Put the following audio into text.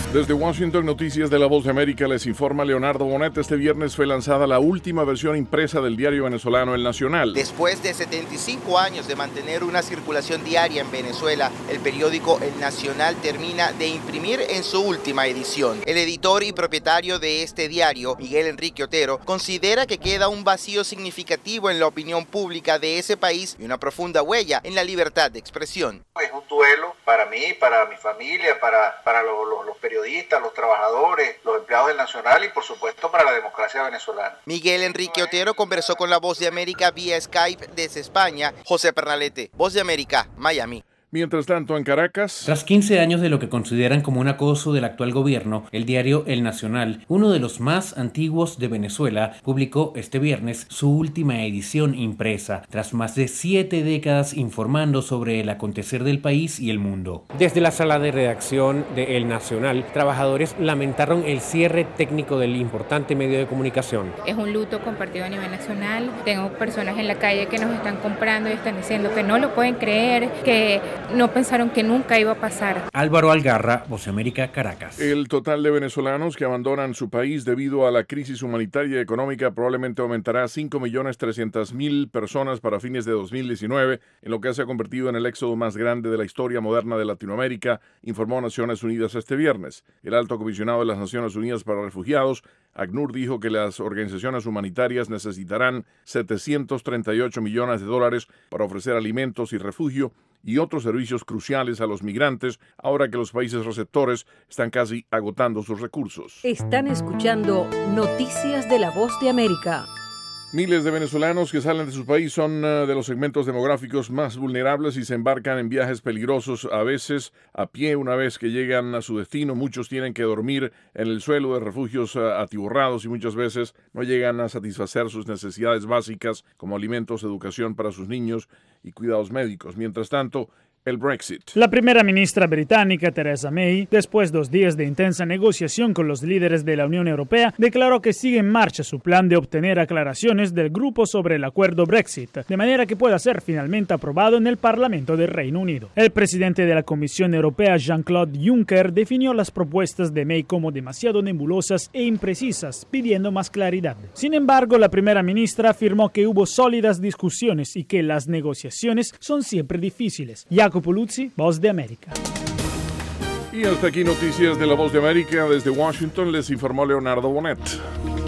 Desde Washington, Noticias de la Voz de América, les informa Leonardo Bonet. Este viernes fue lanzada la última versión impresa del diario venezolano El Nacional. Después de 75 años de mantener una circulación diaria en Venezuela, el periódico El Nacional termina de imprimir en su última edición. El editor y propietario de este diario, Miguel Enrique Otero, considera que queda un vacío significativo en la opinión pública de ese país y una profunda huella en la libertad de expresión. Es un duelo para mí, para mi familia, para los periodistas, los trabajadores, los empleados del Nacional y por supuesto para la democracia venezolana. Miguel Enrique Otero conversó con la Voz de América vía Skype desde España. José Pernalete, Voz de América, Miami. Mientras tanto, en Caracas, tras 15 años de lo que consideran como un acoso del actual gobierno, el diario El Nacional, uno de los más antiguos de Venezuela, publicó este viernes su última edición impresa, tras más de 7 décadas informando sobre el acontecer del país y el mundo. Desde la sala de redacción de El Nacional, trabajadores lamentaron el cierre técnico del importante medio de comunicación. Es un luto compartido a nivel nacional. Tengo personas en la calle que nos están comprando y están diciendo que no lo pueden creer, que no pensaron que nunca iba a pasar. Álvaro Algarra, Voz de América, Caracas. El total de venezolanos que abandonan su país debido a la crisis humanitaria y económica probablemente aumentará a 5.300.000 personas para fines de 2019, en lo que se ha convertido en el éxodo más grande de la historia moderna de Latinoamérica, informó Naciones Unidas este viernes. El alto comisionado de las Naciones Unidas para Refugiados, ACNUR, dijo que las organizaciones humanitarias necesitarán $738 millones para ofrecer alimentos y refugio y otros servicios cruciales a los migrantes, ahora que los países receptores están casi agotando sus recursos. Están escuchando Noticias de la Voz de América. Miles de venezolanos que salen de su país son de los segmentos demográficos más vulnerables y se embarcan en viajes peligrosos, a veces a pie. Una vez que llegan a su destino, muchos tienen que dormir en el suelo de refugios atiborrados y muchas veces no llegan a satisfacer sus necesidades básicas como alimentos, educación para sus niños y cuidados médicos. Mientras tanto, el Brexit. La primera ministra británica, Theresa May, después de 2 días de intensa negociación con los líderes de la Unión Europea, declaró que sigue en marcha su plan de obtener aclaraciones del grupo sobre el acuerdo Brexit, de manera que pueda ser finalmente aprobado en el Parlamento del Reino Unido. El presidente de la Comisión Europea, Jean-Claude Juncker, definió las propuestas de May como demasiado nebulosas e imprecisas, pidiendo más claridad. Sin embargo, la primera ministra afirmó que hubo sólidas discusiones y que las negociaciones son siempre difíciles. Jacopo Luzzi, Voz de América. Y hasta aquí Noticias de la Voz de América. Desde Washington les informó Leonardo Bonet.